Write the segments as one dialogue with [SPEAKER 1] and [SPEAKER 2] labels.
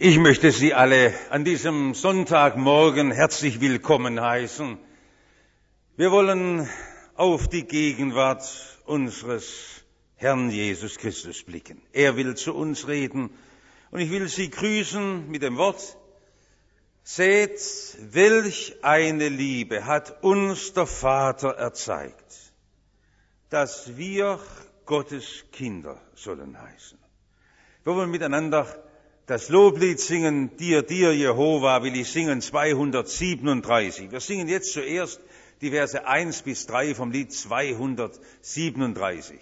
[SPEAKER 1] Ich möchte Sie alle an diesem Sonntagmorgen herzlich willkommen heißen. Wir wollen auf die Gegenwart unseres Herrn Jesus Christus blicken. Er will zu uns reden und ich will Sie grüßen mit dem Wort: Seht, welch eine Liebe hat uns der Vater erzeigt, dass wir Gottes Kinder sollen heißen. Wir wollen miteinander das Loblied singen, dir, Jehova, will ich singen, 237. Wir singen jetzt zuerst die Verse 1 bis 3 vom Lied 237.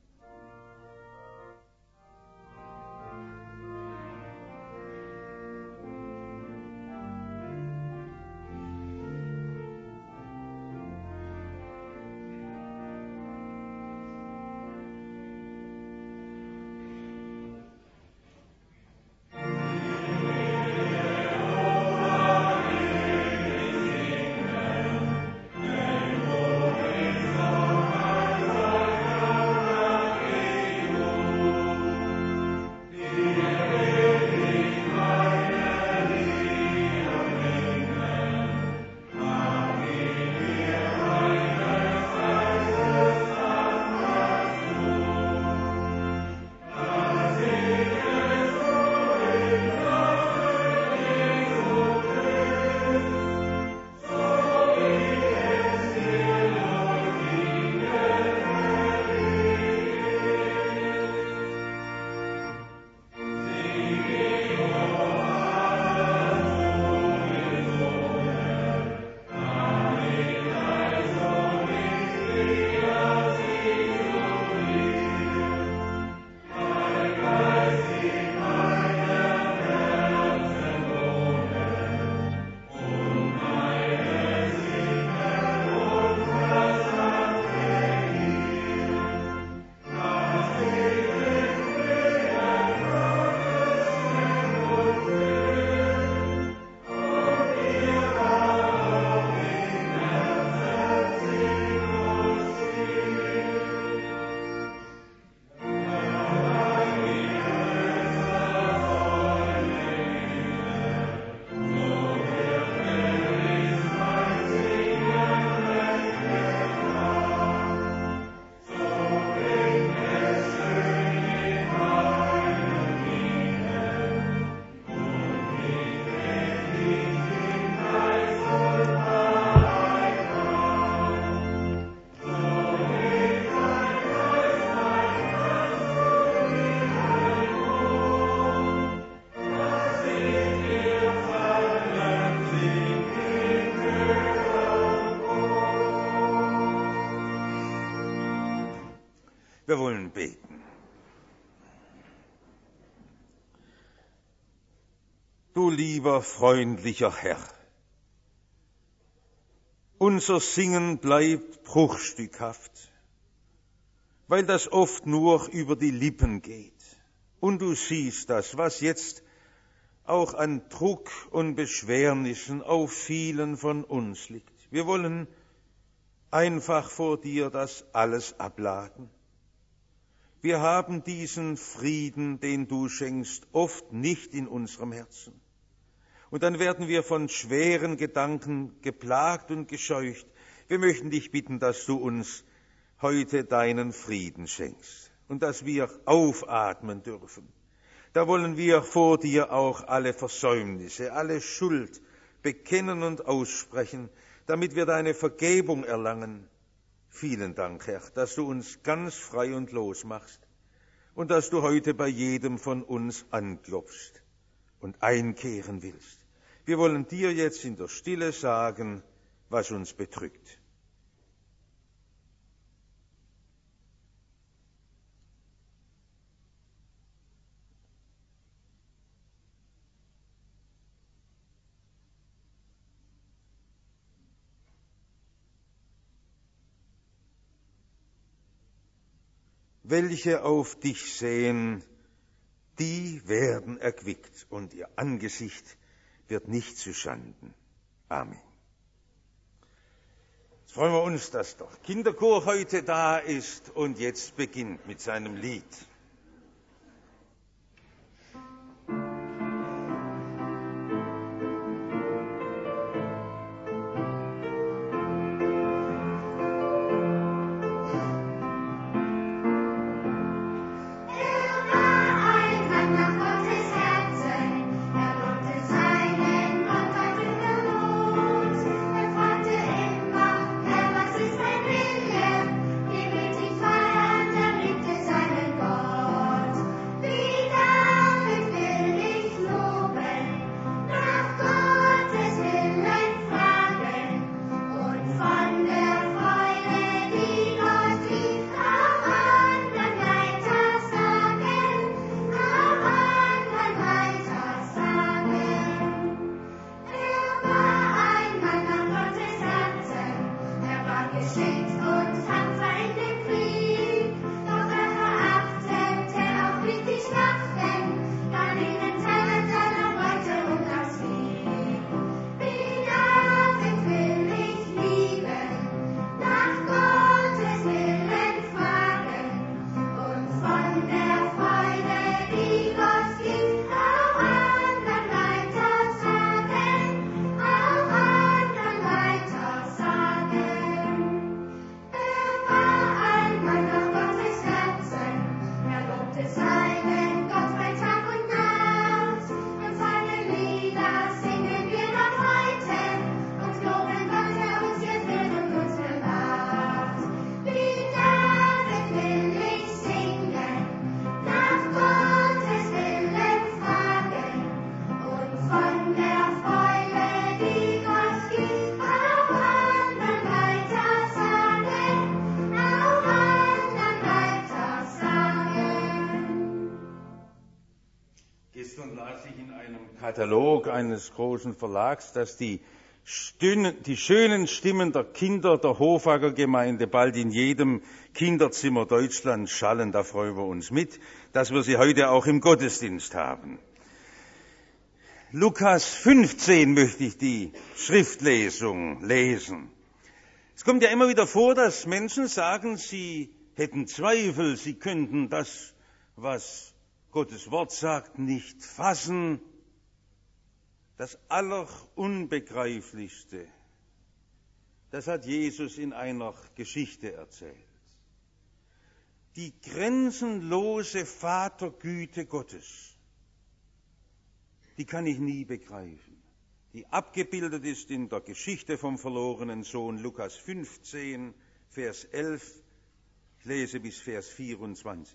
[SPEAKER 1] Wir wollen beten. Du lieber, freundlicher Herr, unser Singen bleibt bruchstückhaft, weil das oft nur über die Lippen geht. Und du siehst das, was jetzt auch an Druck und Beschwernissen auf vielen von uns liegt. Wir wollen einfach vor dir das alles abladen. Wir haben diesen Frieden, den du schenkst, oft nicht in unserem Herzen. Und dann werden wir von schweren Gedanken geplagt und gescheucht. Wir möchten dich bitten, dass du uns heute deinen Frieden schenkst und dass wir aufatmen dürfen. Da wollen wir vor dir auch alle Versäumnisse, alle Schuld bekennen und aussprechen, damit wir deine Vergebung erlangen. Vielen Dank, Herr, dass du uns ganz frei und los machst und dass du heute bei jedem von uns anklopfst und einkehren willst. Wir wollen dir jetzt in der Stille sagen, was uns bedrückt. Welche auf dich sehen, die werden erquickt und ihr Angesicht wird nicht zu Schanden. Amen. Jetzt freuen wir uns, dass der Kinderchor heute da ist und jetzt beginnt mit seinem Lied. Gestern las ich in einem Katalog eines großen Verlags, dass die schönen Stimmen der Kinder der Hofacker Gemeinde bald in jedem Kinderzimmer Deutschlands schallen. Da freuen wir uns mit, dass wir sie heute auch im Gottesdienst haben. Lukas 15 möchte ich die Schriftlesung lesen. Es kommt ja immer wieder vor, dass Menschen sagen, sie hätten Zweifel, sie könnten das, was Gottes Wort sagt, nicht fassen. Das Allerunbegreiflichste, das hat Jesus in einer Geschichte erzählt. Die grenzenlose Vatergüte Gottes, die kann ich nie begreifen. Die abgebildet ist in der Geschichte vom verlorenen Sohn, Lukas 15, Vers 11, ich lese bis Vers 24.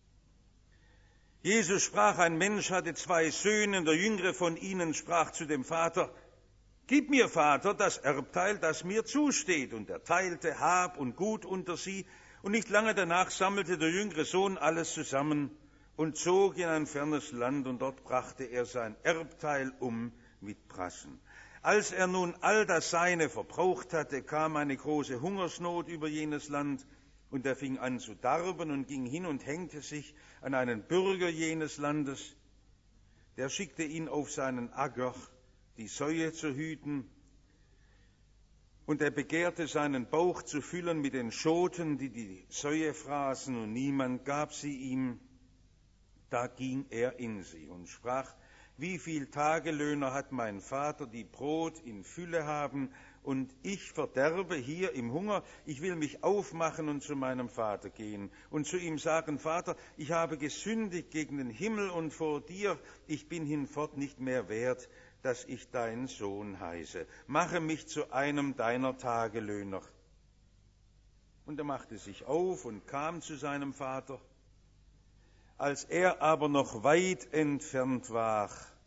[SPEAKER 1] Jesus sprach, ein Mensch hatte 2 Söhne, der jüngere von ihnen sprach zu dem Vater, gib mir, Vater, das Erbteil, das mir zusteht. Und er teilte Hab und Gut unter sie, und nicht lange danach sammelte der jüngere Sohn alles zusammen und zog in ein fernes Land, und dort brachte er sein Erbteil mit Prassen. Als er nun all das Seine verbraucht hatte, kam eine große Hungersnot über jenes Land, und er fing an zu darben und ging hin und hängte sich an einen Bürger jenes Landes. Der schickte ihn auf seinen Acker, die Säue zu hüten. Und er begehrte, seinen Bauch zu füllen mit den Schoten, die die Säue fraßen, und niemand gab sie ihm. Da ging er in sie und sprach, wie viel Tagelöhner hat mein Vater, die Brot in Fülle haben, und ich verderbe hier im Hunger. Ich will mich aufmachen und zu meinem Vater gehen und zu ihm sagen, Vater, ich habe gesündigt gegen den Himmel und vor dir. Ich bin hinfort nicht mehr wert, dass ich dein Sohn heiße. Mache mich zu einem deiner Tagelöhner. Und er machte sich auf und kam zu seinem Vater. Als er aber noch weit entfernt war,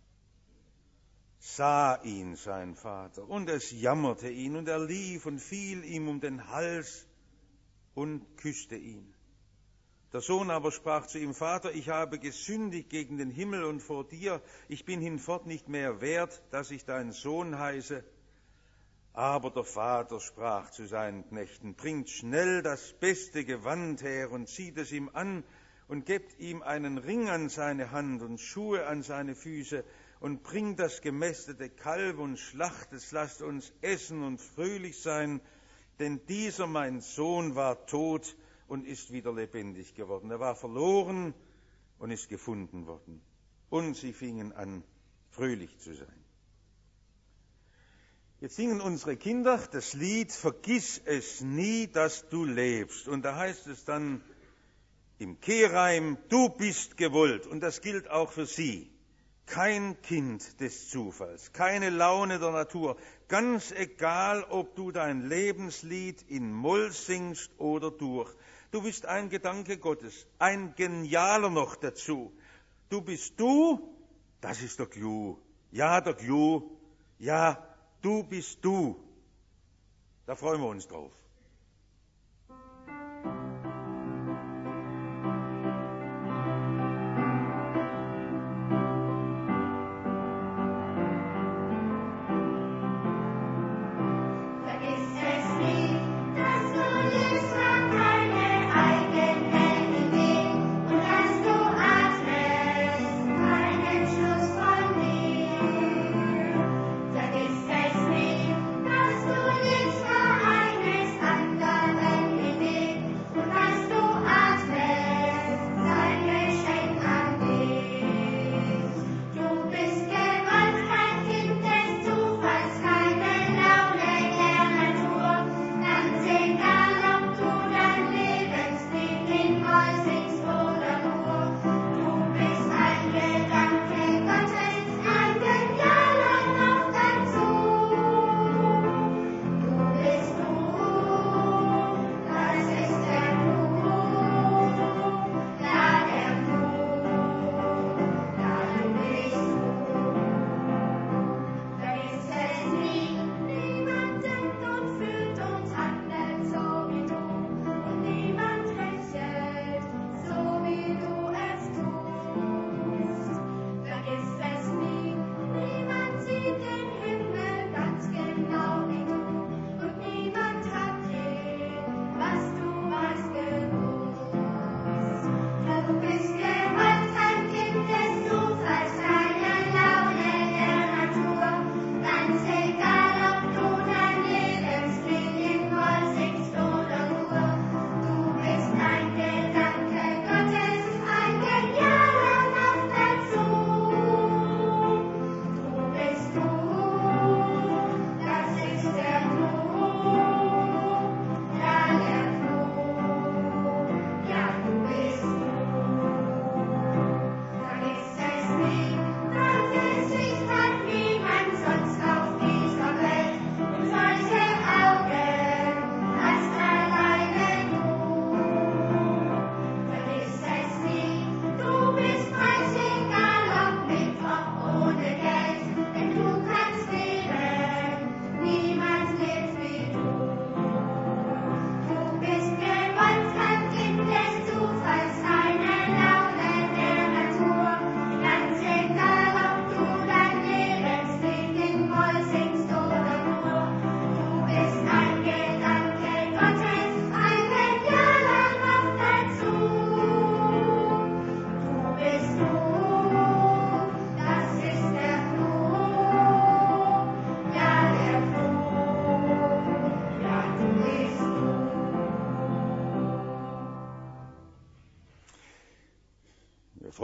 [SPEAKER 1] sah ihn sein Vater, und es jammerte ihn, und er lief und fiel ihm um den Hals und küsste ihn. Der Sohn aber sprach zu ihm, Vater, ich habe gesündigt gegen den Himmel und vor dir, ich bin hinfort nicht mehr wert, dass ich dein Sohn heiße. Aber der Vater sprach zu seinen Knechten, bringt schnell das beste Gewand her und zieht es ihm an und gebt ihm einen Ring an seine Hand und Schuhe an seine Füße, und bringt das gemästete Kalb und schlachtet es, lasst uns essen und fröhlich sein, denn dieser mein Sohn war tot und ist wieder lebendig geworden. Er war verloren und ist gefunden worden. Und sie fingen an, fröhlich zu sein. Jetzt singen unsere Kinder das Lied, vergiss es nie, dass du lebst. Und da heißt es dann im Kehrreim, du bist gewollt. Und das gilt auch für sie. Kein Kind des Zufalls, keine Laune der Natur, ganz egal, ob du dein Lebenslied in Moll singst oder durch. Du bist ein Gedanke Gottes, ein genialer noch dazu. Du bist du, das ist der Clou. Ja, der Clou, ja, du bist du. Da freuen wir uns drauf.
[SPEAKER 2] Vergiss es nie, dass du lebst, nur eines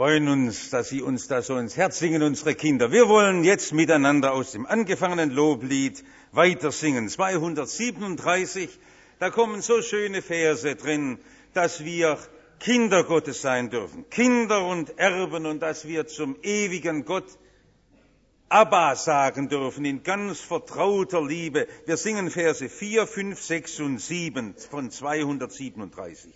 [SPEAKER 1] freuen uns, dass Sie uns da so ins Herz singen, unsere Kinder. Wir wollen jetzt miteinander aus dem angefangenen Loblied weiter singen. 237, da kommen so schöne Verse drin, dass wir Kinder Gottes sein dürfen, Kinder und Erben, und dass wir zum ewigen Gott Abba sagen dürfen, in ganz vertrauter Liebe. Wir singen Verse 4, 5, 6 und 7 von 237.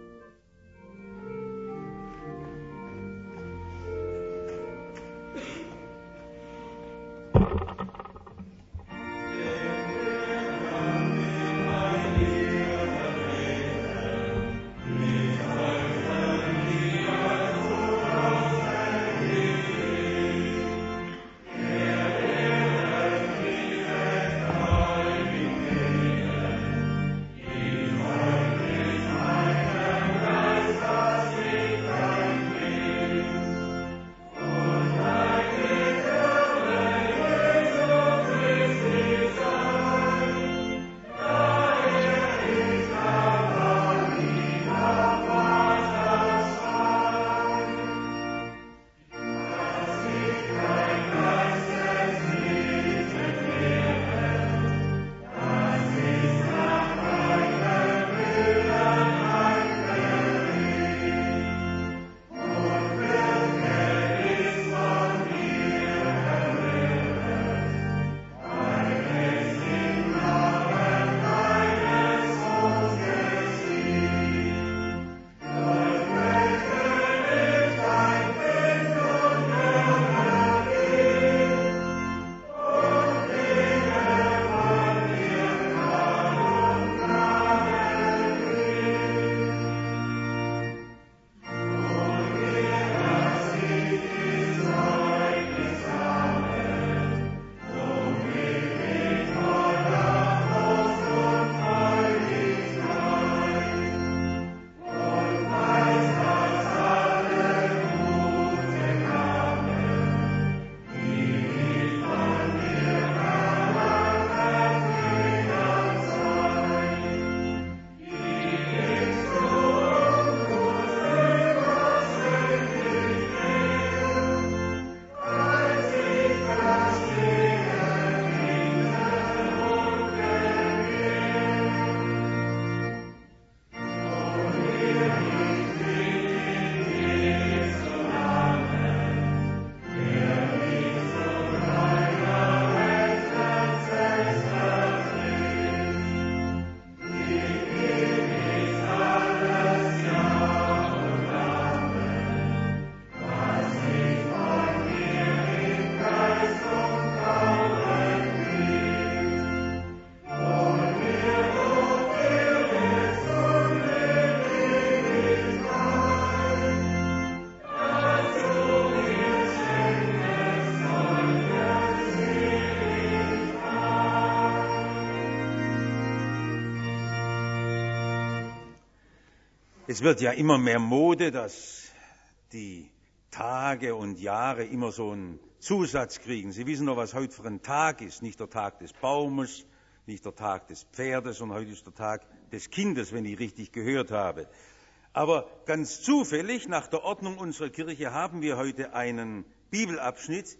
[SPEAKER 1] Es wird ja immer mehr Mode, dass die Tage und Jahre immer so einen Zusatz kriegen. Sie wissen doch, was heute für ein Tag ist. Nicht der Tag des Baumes, nicht der Tag des Pferdes, sondern heute ist der Tag des Kindes, wenn ich richtig gehört habe. Aber ganz zufällig, nach der Ordnung unserer Kirche, haben wir heute einen Bibelabschnitt,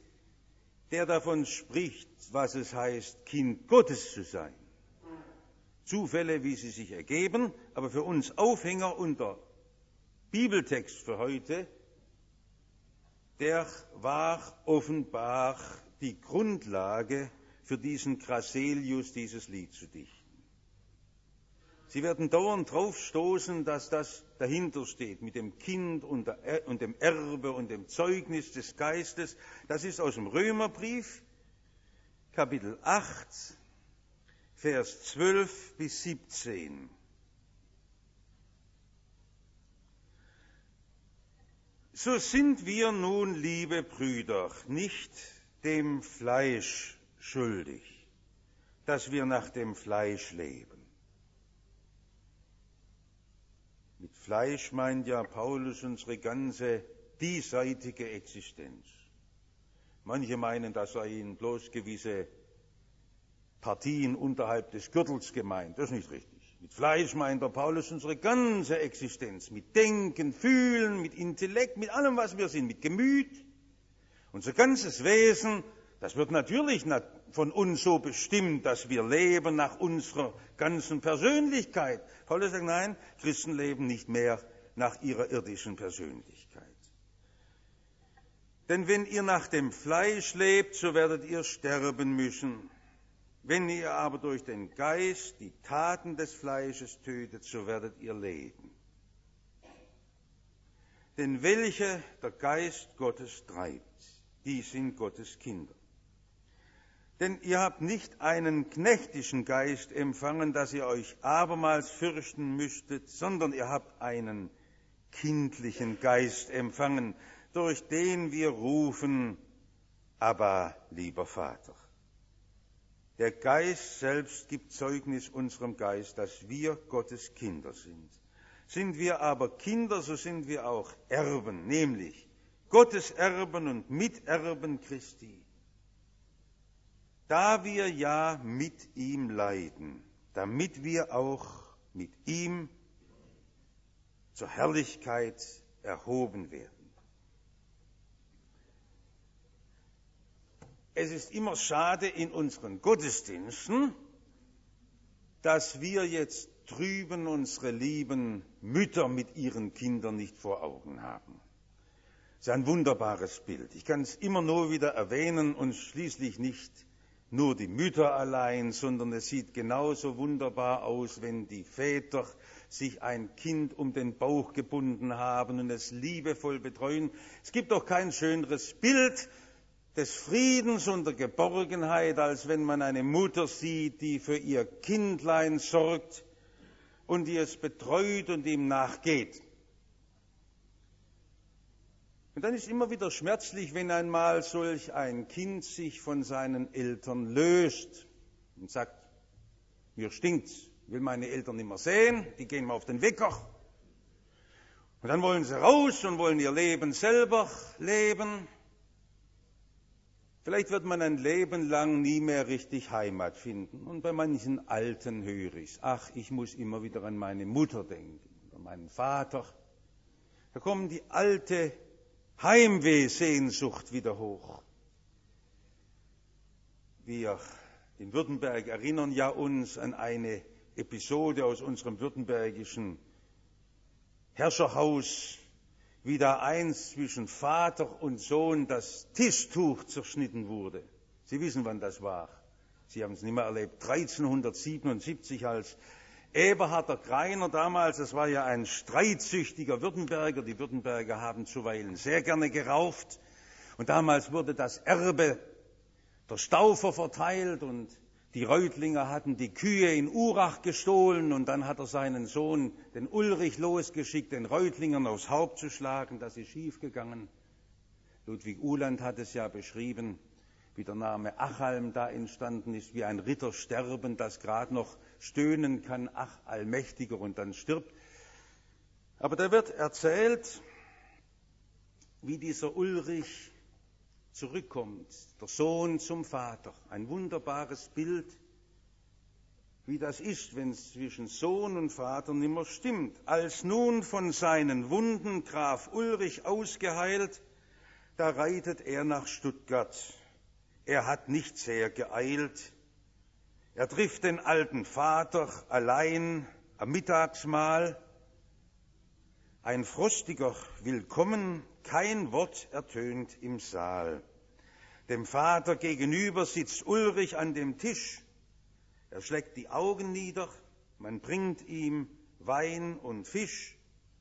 [SPEAKER 1] der davon spricht, was es heißt, Kind Gottes zu sein. Zufälle, wie sie sich ergeben, aber für uns Aufhänger und der Bibeltext für heute, der war offenbar die Grundlage für diesen Grasselius, dieses Lied zu dichten. Sie werden dauernd drauf stoßen, dass das dahinter steht, mit dem Kind und dem Erbe und dem Zeugnis des Geistes. Das ist aus dem Römerbrief, Kapitel 8, Vers 12 bis 17. So sind wir nun, liebe Brüder, nicht dem Fleisch schuldig, dass wir nach dem Fleisch leben. Mit Fleisch meint ja Paulus unsere ganze diesseitige Existenz. Manche meinen, das seien bloß gewisse Partien unterhalb des Gürtels gemeint. Das ist nicht richtig. Mit Fleisch meint der Paulus unsere ganze Existenz, mit Denken, Fühlen, mit Intellekt, mit allem, was wir sind, mit Gemüt. Unser ganzes Wesen, das wird natürlich von uns so bestimmt, dass wir leben nach unserer ganzen Persönlichkeit. Paulus sagt, nein, Christen leben nicht mehr nach ihrer irdischen Persönlichkeit. Denn wenn ihr nach dem Fleisch lebt, so werdet ihr sterben müssen. Wenn ihr aber durch den Geist die Taten des Fleisches tötet, so werdet ihr leben. Denn welche der Geist Gottes treibt, die sind Gottes Kinder. Denn ihr habt nicht einen knechtischen Geist empfangen, dass ihr euch abermals fürchten müsstet, sondern ihr habt einen kindlichen Geist empfangen, durch den wir rufen, Abba, lieber Vater. Der Geist selbst gibt Zeugnis unserem Geist, dass wir Gottes Kinder sind. Sind wir aber Kinder, so sind wir auch Erben, nämlich Gottes Erben und Miterben Christi. Da wir ja mit ihm leiden, damit wir auch mit ihm zur Herrlichkeit erhoben werden. Es ist immer schade in unseren Gottesdiensten, dass wir jetzt drüben unsere lieben Mütter mit ihren Kindern nicht vor Augen haben. Das ist ein wunderbares Bild. Ich kann es immer nur wieder erwähnen und schließlich nicht nur die Mütter allein, sondern es sieht genauso wunderbar aus, wenn die Väter sich ein Kind um den Bauch gebunden haben und es liebevoll betreuen. Es gibt doch kein schöneres Bild des Friedens und der Geborgenheit, als wenn man eine Mutter sieht, die für ihr Kindlein sorgt und die es betreut und ihm nachgeht. Und dann ist immer wieder schmerzlich, wenn einmal solch ein Kind sich von seinen Eltern löst und sagt, mir stinkt's, will meine Eltern nicht mehr sehen, die gehen mir auf den Wecker. Und dann wollen sie raus und wollen ihr Leben selber leben. Vielleicht wird man ein Leben lang nie mehr richtig Heimat finden. Und bei manchen Alten höre ich, ach, ich muss immer wieder an meine Mutter denken, oder meinen Vater. Da kommt die alte Heimwehsehnsucht wieder hoch. Wir in Württemberg erinnern ja uns an eine Episode aus unserem württembergischen Herrscherhaus, wie da einst zwischen Vater und Sohn das Tischtuch zerschnitten wurde. Sie wissen, wann das war. Sie haben es nicht mehr erlebt. 1377, als Eberhard der Greiner damals, das war ja ein streitsüchtiger Württemberger. Die Württemberger haben zuweilen sehr gerne gerauft. Und damals wurde das Erbe der Staufer verteilt und die Reutlinger hatten die Kühe in Urach gestohlen und dann hat er seinen Sohn, den Ulrich, losgeschickt, den Reutlingern aufs Haupt zu schlagen. Das ist schiefgegangen. Ludwig Uhland hat es ja beschrieben, wie der Name Achalm da entstanden ist, wie ein Ritter sterben, das gerade noch stöhnen kann, ach, Allmächtiger, und dann stirbt. Aber da wird erzählt, wie dieser Ulrich zurückkommt, der Sohn zum Vater. Ein wunderbares Bild, wie das ist, wenn es zwischen Sohn und Vater nimmer stimmt. Als nun von seinen Wunden Graf Ulrich ausgeheilt, da reitet er nach Stuttgart. Er hat nicht sehr geeilt. Er trifft den alten Vater allein am Mittagsmahl. Ein frostiger Willkommen, kein Wort ertönt im Saal. Dem Vater gegenüber sitzt Ulrich an dem Tisch. Er schlägt die Augen nieder, man bringt ihm Wein und Fisch.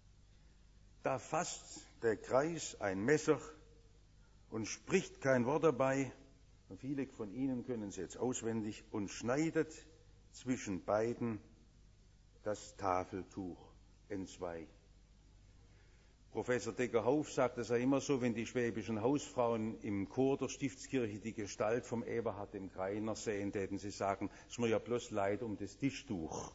[SPEAKER 1] Da fasst der Greis ein Messer und spricht kein Wort dabei. Und viele von Ihnen können es jetzt auswendig, und schneidet zwischen beiden das Tafeltuch entzwei. Professor Decker-Hauf sagt es ja immer so, wenn die schwäbischen Hausfrauen im Chor der Stiftskirche die Gestalt vom Eberhard dem Greiner sehen, täten sie sagen, es ist mir ja bloß leid um das Tischtuch.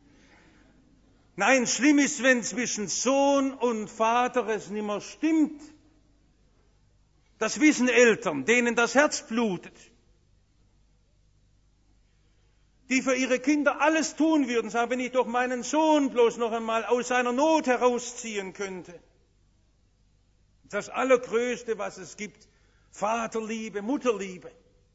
[SPEAKER 1] Nein, schlimm ist, wenn zwischen Sohn und Vater es nimmer stimmt. Das wissen Eltern, denen das Herz blutet. die für ihre Kinder alles tun würden, sagen, wenn ich doch meinen Sohn bloß noch einmal aus seiner Not herausziehen könnte. Das Allergrößte, was es gibt, Vaterliebe, Mutterliebe.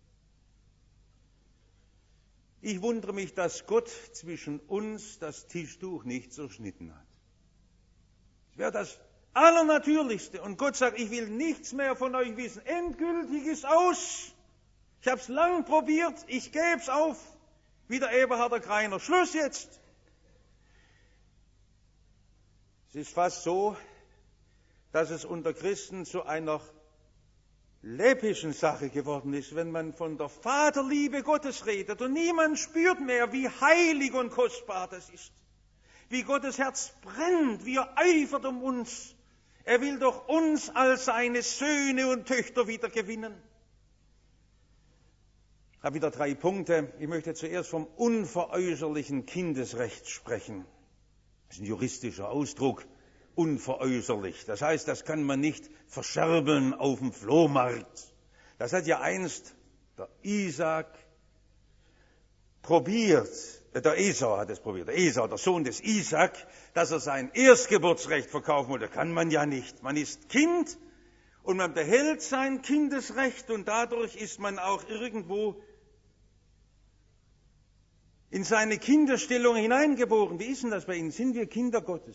[SPEAKER 1] Ich wundere mich, dass Gott zwischen uns das Tischtuch nicht zerschnitten hat. Das wäre das Allernatürlichste. Und Gott sagt, ich will nichts mehr von euch wissen. Endgültig ist aus. Ich habe es lang probiert, ich gebe es auf. Wie der Eberharder Greiner. Schluss jetzt. Es ist fast so, dass es unter Christen zu einer läppischen Sache geworden ist, wenn man von der Vaterliebe Gottes redet und niemand spürt mehr, wie heilig und kostbar das ist, wie Gottes Herz brennt, wie er eifert um uns. Er will doch uns als seine Söhne und Töchter wieder gewinnen. Ich habe wieder 3 Punkte. Ich möchte zuerst vom unveräußerlichen Kindesrecht sprechen. Das ist ein juristischer Ausdruck. Unveräußerlich. Das heißt, das kann man nicht verscherbeln auf dem Flohmarkt. Das hat ja einst der Isaak probiert. Der Esau hat es probiert. Der Esau, der Sohn des Isaak, dass er sein Erstgeburtsrecht verkaufen wollte. Kann man ja nicht. Man ist Kind und man behält sein Kindesrecht und dadurch ist man auch irgendwo in seine Kinderstellung hineingeboren. Wie ist denn das bei Ihnen? Sind wir Kinder Gottes?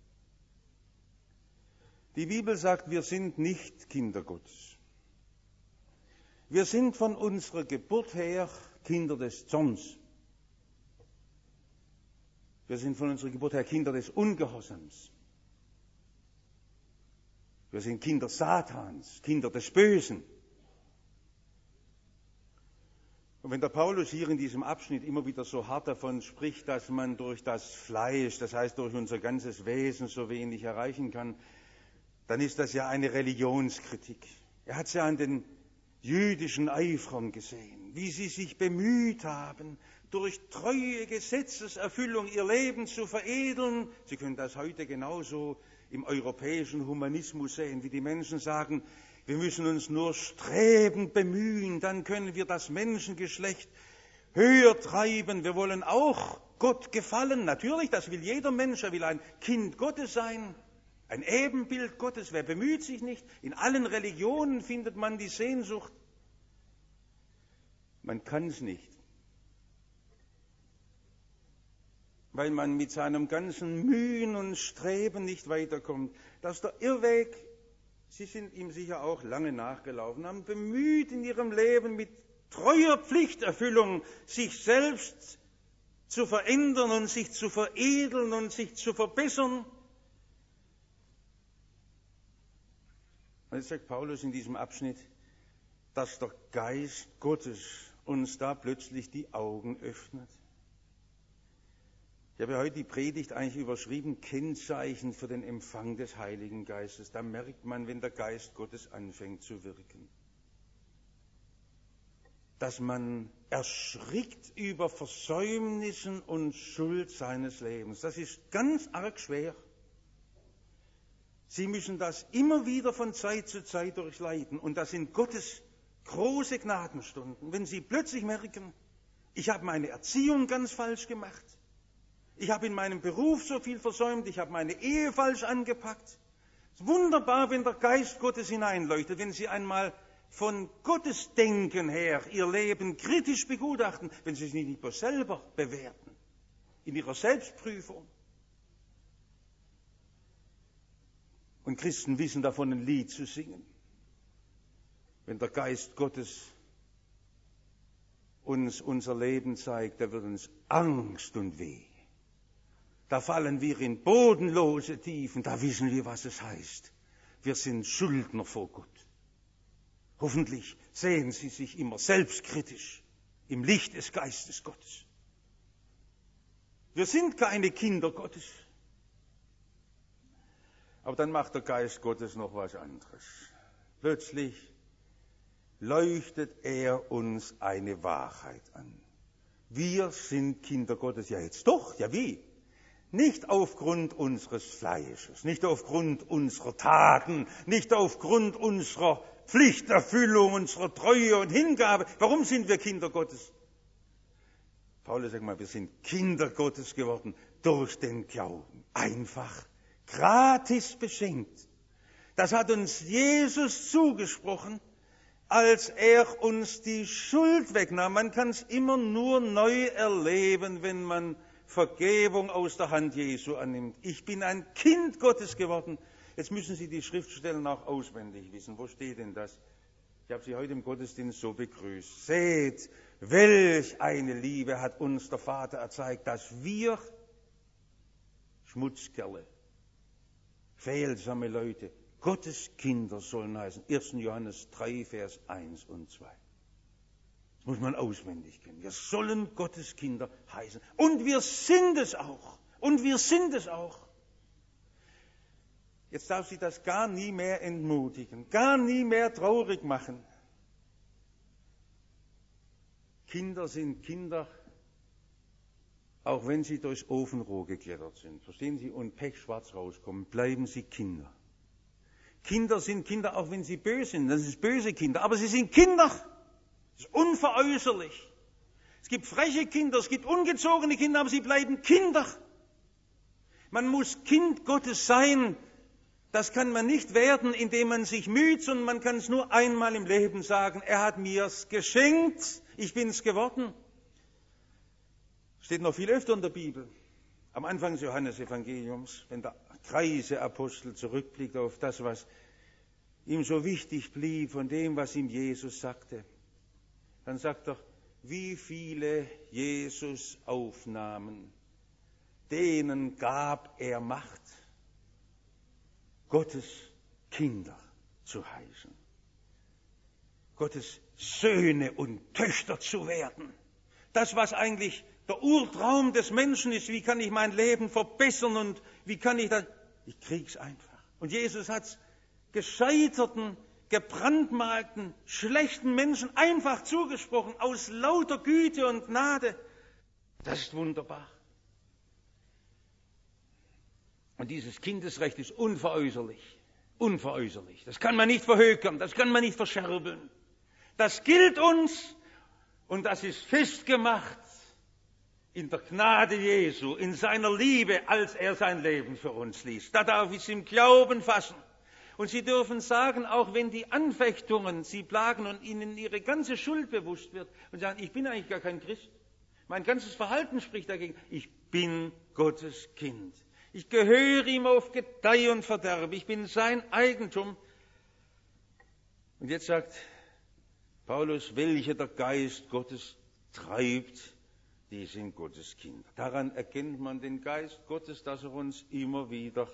[SPEAKER 1] Die Bibel sagt, wir sind nicht Kinder Gottes. Wir sind von unserer Geburt her Kinder des Zorns. Wir sind von unserer Geburt her Kinder des Ungehorsams. Wir sind Kinder Satans, Kinder des Bösen. Und wenn der Paulus hier in diesem Abschnitt immer wieder so hart davon spricht, dass man durch das Fleisch, das heißt durch unser ganzes Wesen so wenig erreichen kann, dann ist das ja eine Religionskritik. Er hat es ja an den jüdischen Eifern gesehen, wie sie sich bemüht haben, durch treue Gesetzeserfüllung ihr Leben zu veredeln. Sie können das heute genauso im europäischen Humanismus sehen, wie die Menschen sagen, wir müssen uns nur strebend bemühen, dann können wir das Menschengeschlecht höher treiben. Wir wollen auch Gott gefallen. Natürlich, das will jeder Mensch, er will ein Kind Gottes sein. Ein Ebenbild Gottes, wer bemüht sich nicht? In allen Religionen findet man die Sehnsucht. Man kann es nicht, weil man mit seinem ganzen Mühen und Streben nicht weiterkommt. Das ist der Irrweg. Sie sind ihm sicher auch lange nachgelaufen, haben bemüht in ihrem Leben mit treuer Pflichterfüllung, sich selbst zu verändern und sich zu veredeln und sich zu verbessern. Und jetzt sagt Paulus in diesem Abschnitt, dass der Geist Gottes uns da plötzlich die Augen öffnet. Ich habe heute die Predigt eigentlich überschrieben, Kennzeichen für den Empfang des Heiligen Geistes. Da merkt man, wenn der Geist Gottes anfängt zu wirken, dass man erschrickt über Versäumnissen und Schuld seines Lebens. Das ist ganz arg schwer. Sie müssen das immer wieder von Zeit zu Zeit durchleiden. Und das sind Gottes große Gnadenstunden. Wenn Sie plötzlich merken, ich habe meine Erziehung ganz falsch gemacht, ich habe in meinem Beruf so viel versäumt, ich habe meine Ehe falsch angepackt. Es ist wunderbar, wenn der Geist Gottes hineinleuchtet, wenn Sie einmal von Gottes Denken her Ihr Leben kritisch begutachten, wenn Sie sich nicht bloß selber bewerten, in Ihrer Selbstprüfung. Und Christen wissen davon, ein Lied zu singen. Wenn der Geist Gottes uns unser Leben zeigt, da wird uns Angst und Weh. Da fallen wir in bodenlose Tiefen, da wissen wir, was es heißt. Wir sind Schuldner vor Gott. Hoffentlich sehen Sie sich immer selbstkritisch im Licht des Geistes Gottes. Wir sind keine Kinder Gottes. Aber dann macht der Geist Gottes noch was anderes. Plötzlich leuchtet er uns eine Wahrheit an. Wir sind Kinder Gottes. Ja, jetzt doch. Ja, wie? Nicht aufgrund unseres Fleisches, nicht aufgrund unserer Taten, nicht aufgrund unserer Pflichterfüllung, unserer Treue und Hingabe. Warum sind wir Kinder Gottes? Paulus sagt mal, wir sind Kinder Gottes geworden durch den Glauben. Einfach, gratis beschenkt. Das hat uns Jesus zugesprochen, als er uns die Schuld wegnahm. Man kann es immer nur neu erleben, wenn man Vergebung aus der Hand Jesu annimmt. Ich bin ein Kind Gottes geworden. Jetzt müssen Sie die Schriftstellen auch auswendig wissen. Wo steht denn das? Ich habe Sie heute im Gottesdienst so begrüßt. Seht, welch eine Liebe hat uns der Vater erzeigt, dass wir Schmutzkerle, fehlsame Leute, Gottes Kinder sollen heißen. 1. Johannes 3, Vers 1 und 2. Das muss man auswendig kennen. Wir sollen Gottes Kinder heißen. Und wir sind es auch. Und wir sind es auch. Jetzt darf Sie das gar nie mehr entmutigen, gar nie mehr traurig machen. Kinder sind Kinder, auch wenn sie durchs Ofenrohr geklettert sind. Verstehen Sie? Und pechschwarz rauskommen, bleiben sie Kinder. Kinder sind Kinder, auch wenn sie böse sind. Das sind böse Kinder, aber sie sind Kinder. Das ist unveräußerlich. Es gibt freche Kinder, es gibt ungezogene Kinder, aber sie bleiben Kinder. Man muss Kind Gottes sein. Das kann man nicht werden, indem man sich müht, sondern man kann es nur einmal im Leben sagen, er hat mir's geschenkt, ich bin's geworden. Steht noch viel öfter in der Bibel. Am Anfang des Johannesevangeliums, wenn der Kreiseapostel zurückblickt auf das, was ihm so wichtig blieb, von dem, was ihm Jesus sagte, dann sagt er, wie viele Jesus aufnahmen, denen gab er Macht, Gottes Kinder zu heißen, Gottes Söhne und Töchter zu werden. Das, was eigentlich der Urtraum des Menschen ist, wie kann ich mein Leben verbessern und wie kann ich das? Ich krieg's einfach. Und Jesus hat's gescheiterten, gebrandmarkten, schlechten Menschen einfach zugesprochen, aus lauter Güte und Gnade. Das ist wunderbar. Und dieses Kindesrecht ist unveräußerlich. Unveräußerlich. Das kann man nicht verhökern, das kann man nicht verscherbeln. Das gilt uns und das ist festgemacht in der Gnade Jesu, in seiner Liebe, als er sein Leben für uns ließ. Da darf ich es im Glauben fassen. Und Sie dürfen sagen, auch wenn die Anfechtungen Sie plagen und Ihnen Ihre ganze Schuld bewusst wird und sagen, ich bin eigentlich gar kein Christ. Mein ganzes Verhalten spricht dagegen. Ich bin Gottes Kind. Ich gehöre ihm auf Gedeih und Verderb. Ich bin sein Eigentum. Und jetzt sagt Paulus, welche der Geist Gottes treibt, die sind Gottes Kinder. Daran erkennt man den Geist Gottes, dass er uns immer wieder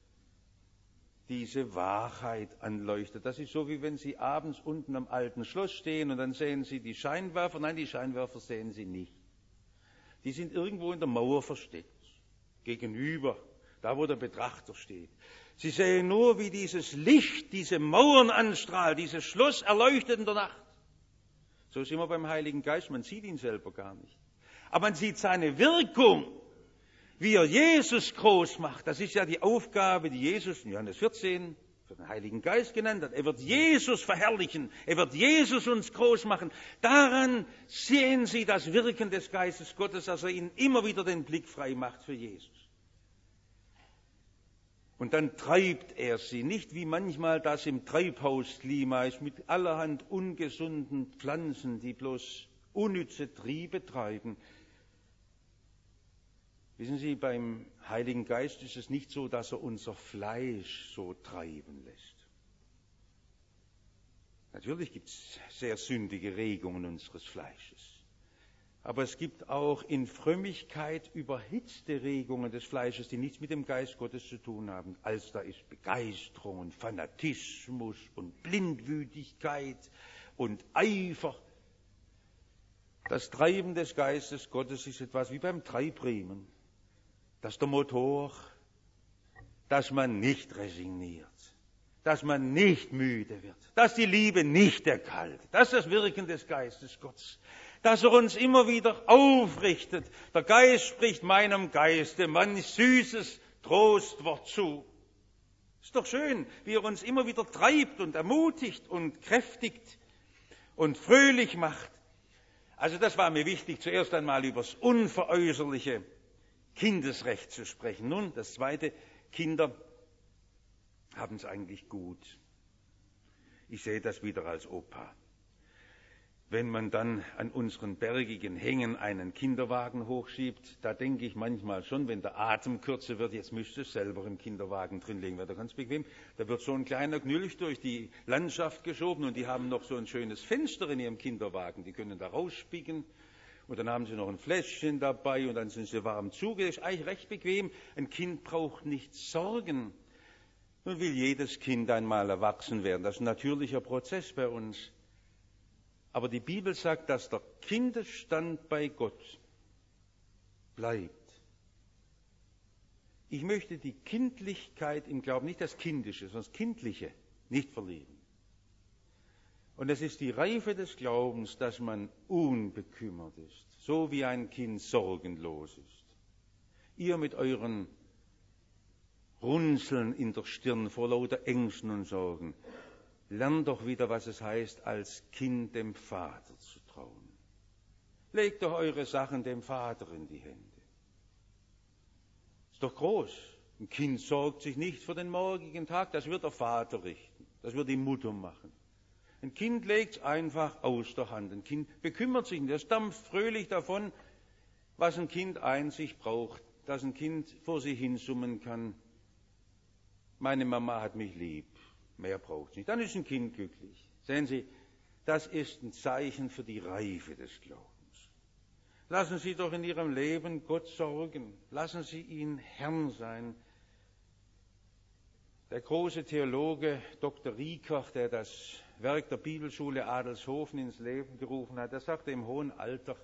[SPEAKER 1] diese Wahrheit anleuchtet. Das ist so, wie wenn Sie abends unten am alten Schloss stehen und dann sehen Sie die Scheinwerfer. Nein, die Scheinwerfer sehen Sie nicht. Die sind irgendwo in der Mauer versteckt, gegenüber, da wo der Betrachter steht. Sie sehen nur, wie dieses Licht diese Mauern anstrahlt, dieses Schloss erleuchtet in der Nacht. So ist immer beim Heiligen Geist, man sieht ihn selber gar nicht. Aber man sieht seine Wirkung, wie er Jesus groß macht. Das ist ja die Aufgabe, die Jesus in Johannes 14 für den Heiligen Geist genannt hat. Er wird Jesus verherrlichen, er wird Jesus uns groß machen. Daran sehen Sie das Wirken des Geistes Gottes, dass er ihnen immer wieder den Blick frei macht für Jesus. Und dann treibt er sie, nicht wie manchmal das im Treibhausklima ist, mit allerhand ungesunden Pflanzen, die bloß unnütze Triebe treiben. Wissen Sie, beim Heiligen Geist ist es nicht so, dass er unser Fleisch so treiben lässt. Natürlich gibt es sehr sündige Regungen unseres Fleisches. Aber es gibt auch in Frömmigkeit überhitzte Regungen des Fleisches, die nichts mit dem Geist Gottes zu tun haben. Als da ist Begeisterung und Fanatismus und Blindwütigkeit und Eifer. Das Treiben des Geistes Gottes ist etwas wie beim Treibriemen. Dass der Motor, dass man nicht resigniert, dass man nicht müde wird, dass die Liebe nicht erkaltet. Das ist das Wirken des Geistes Gottes. Dass er uns immer wieder aufrichtet. Der Geist spricht meinem Geiste manch süßes Trostwort zu. Ist doch schön, wie er uns immer wieder treibt und ermutigt und kräftigt und fröhlich macht. Also das war mir wichtig, zuerst einmal über das unveräußerliche Kindesrecht zu sprechen. Nun, das Zweite, Kinder haben es eigentlich gut. Ich sehe das wieder als Opa. Wenn man dann an unseren bergigen Hängen einen Kinderwagen hochschiebt, da denke ich manchmal schon, wenn der Atem kürzer wird, jetzt müsste es selber im Kinderwagen drinlegen, wäre doch ganz bequem. Da wird so ein kleiner Knülch durch die Landschaft geschoben und die haben noch so ein schönes Fenster in ihrem Kinderwagen. Die können da rausspicken und dann haben sie noch ein Fläschchen dabei und dann sind sie warm zugelegt. Ist eigentlich recht bequem. Ein Kind braucht nicht Sorgen. Nun will jedes Kind einmal erwachsen werden. Das ist ein natürlicher Prozess bei uns. Aber die Bibel sagt, dass der Kindesstand bei Gott bleibt. Ich möchte die Kindlichkeit im Glauben, nicht das Kindische, sondern das Kindliche, nicht verlieren. Und es ist die Reife des Glaubens, dass man unbekümmert ist, so wie ein Kind sorgenlos ist. Ihr mit euren Runzeln in der Stirn vor lauter Ängsten und Sorgen, lernt doch wieder, was es heißt, als Kind dem Vater zu trauen. Legt doch eure Sachen dem Vater in die Hände. Ist doch groß. Ein Kind sorgt sich nicht für den morgigen Tag, das wird der Vater richten, das wird die Mutter machen. Ein Kind legt es einfach aus der Hand. Ein Kind bekümmert sich nicht, das dampft fröhlich davon, was ein Kind einzig braucht, dass ein Kind vor sich hin summen kann. Meine Mama hat mich lieb. Mehr braucht es nicht. Dann ist ein Kind glücklich. Sehen Sie, das ist ein Zeichen für die Reife des Glaubens. Lassen Sie doch in Ihrem Leben Gott sorgen. Lassen Sie ihn Herrn sein. Der große Theologe Dr. Riekach, der das Werk der Bibelschule Adelshofen ins Leben gerufen hat, der sagte im hohen Alter,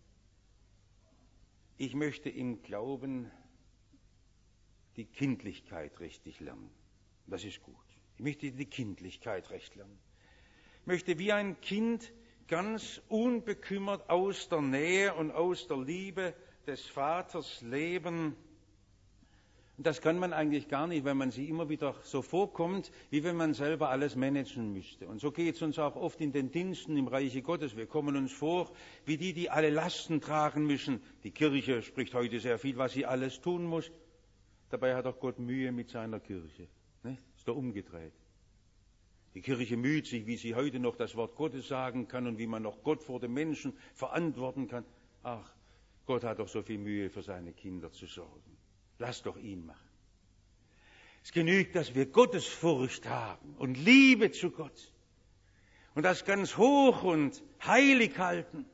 [SPEAKER 1] ich möchte im Glauben die Kindlichkeit richtig lernen. Das ist gut. Ich möchte die Kindlichkeit recht lernen. Ich möchte wie ein Kind ganz unbekümmert aus der Nähe und aus der Liebe des Vaters leben. Und das kann man eigentlich gar nicht, wenn man sich immer wieder so vorkommt, wie wenn man selber alles managen müsste. Und so geht es uns auch oft in den Diensten im Reiche Gottes. Wir kommen uns vor, wie die alle Lasten tragen müssen. Die Kirche spricht heute sehr viel, was sie alles tun muss. Dabei hat auch Gott Mühe mit seiner Kirche. Ist doch umgedreht. Die Kirche müht sich, wie sie heute noch das Wort Gottes sagen kann und wie man noch Gott vor den Menschen verantworten kann. Ach, Gott hat doch so viel Mühe, für seine Kinder zu sorgen. Lass doch ihn machen. Es genügt, dass wir Gottesfurcht haben und Liebe zu Gott und das ganz hoch und heilig halten.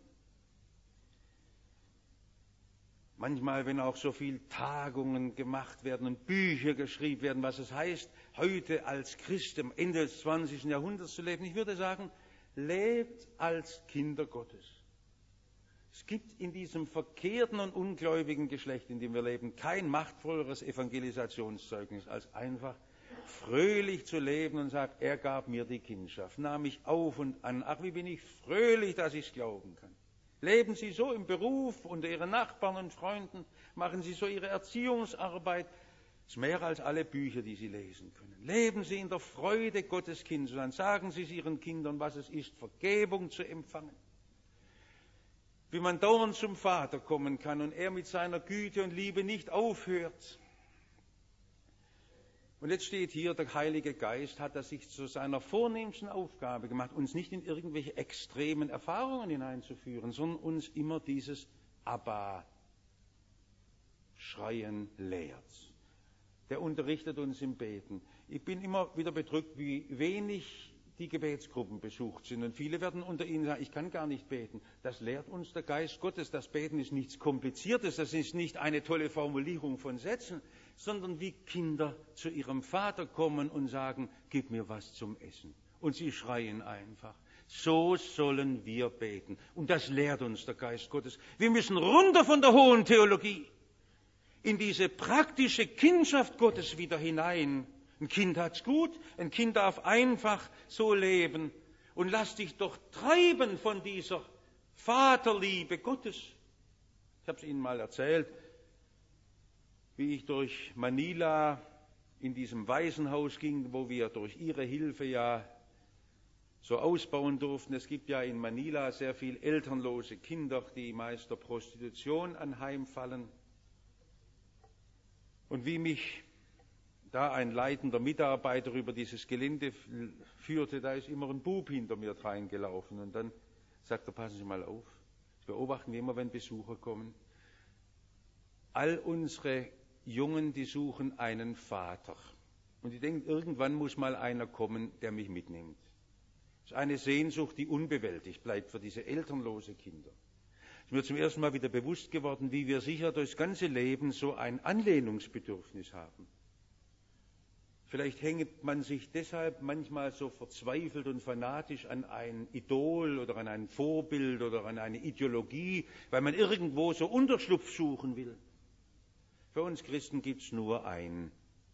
[SPEAKER 1] Manchmal, wenn auch so viel Tagungen gemacht werden und Bücher geschrieben werden, was es heißt, heute als Christ am Ende des 20. Jahrhunderts zu leben. Ich würde sagen, lebt als Kinder Gottes. Es gibt in diesem verkehrten und ungläubigen Geschlecht, in dem wir leben, kein machtvolleres Evangelisationszeugnis, als einfach fröhlich zu leben und sagen, er gab mir die Kindschaft, nahm mich auf und an. Ach, wie bin ich fröhlich, dass ich es glauben kann. Leben Sie so im Beruf, unter Ihren Nachbarn und Freunden, machen Sie so Ihre Erziehungsarbeit. Das ist mehr als alle Bücher, die Sie lesen können. Leben Sie in der Freude, Gottes Kind zu sein. Sagen Sie es Ihren Kindern, was es ist, Vergebung zu empfangen. Wie man dauernd zum Vater kommen kann und er mit seiner Güte und Liebe nicht aufhört. Und jetzt steht hier, der Heilige Geist hat das sich zu seiner vornehmsten Aufgabe gemacht, uns nicht in irgendwelche extremen Erfahrungen hineinzuführen, sondern uns immer dieses Abba schreien lehrt. Der unterrichtet uns im Beten. Ich bin immer wieder bedrückt, wie wenig die Gebetsgruppen besucht sind. Und viele werden unter ihnen sagen, ich kann gar nicht beten. Das lehrt uns der Geist Gottes. Das Beten ist nichts Kompliziertes, das ist nicht eine tolle Formulierung von Sätzen, sondern wie Kinder zu ihrem Vater kommen und sagen, gib mir was zum Essen. Und sie schreien einfach. So sollen wir beten. Und das lehrt uns der Geist Gottes. Wir müssen runter von der hohen Theologie in diese praktische Kindschaft Gottes wieder hinein. Ein Kind hat's gut, ein Kind darf einfach so leben. Und lass dich doch treiben von dieser Vaterliebe Gottes. Ich habe es Ihnen mal erzählt, wie ich durch Manila in diesem Waisenhaus ging, wo wir durch Ihre Hilfe ja so ausbauen durften. Es gibt ja in Manila sehr viele elternlose Kinder, die meist der Prostitution anheimfallen. Und wie mich da ein leitender Mitarbeiter über dieses Gelände führte, da ist immer ein Bub hinter mir reingelaufen. Und dann sagt er, passen Sie mal auf, beobachten wir immer, wenn Besucher kommen. All unsere Jungen, die suchen einen Vater. Und die denken, irgendwann muss mal einer kommen, der mich mitnimmt. Das ist eine Sehnsucht, die unbewältigt bleibt für diese elternlose Kinder. Es ist mir zum ersten Mal wieder bewusst geworden, wie wir sicher durchs ganze Leben so ein Anlehnungsbedürfnis haben. Vielleicht hängt man sich deshalb manchmal so verzweifelt und fanatisch an ein Idol oder an ein Vorbild oder an eine Ideologie, weil man irgendwo so Unterschlupf suchen will. Für uns Christen gibt es nur ein